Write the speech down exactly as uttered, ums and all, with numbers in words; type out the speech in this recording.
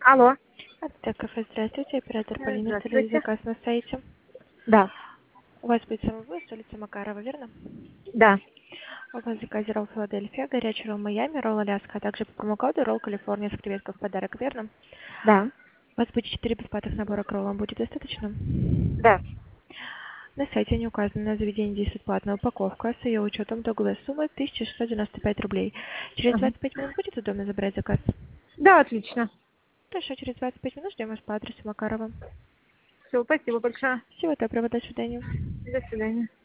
Алло. Так, кафе, здравствуйте. Оператор Э, Полина, оставили Здравствуйте. заказ на сайте. Да. У вас будет самовывоз, улица Макарова, верно? Да. У вас в заказе ролл Филадельфия, горячий ролл Майами, ролл Аляска, а также по промокоду ролл Калифорния с креветкой в подарок, верно? Да. У вас будет четыре бесплатных набора к роллам, будет достаточно? Да. На сайте не указано на заведение действует платная упаковка с ее учетом итоговая сумма тысяча шестьсот девяносто пять рублей. Через Ага. двадцать пять минут будет удобно забрать заказ? Да, отлично. Хорошо, через двадцать пять минут ждем вас по адресу Макарова. Все, спасибо большое. Всего доброго, до свидания. До свидания.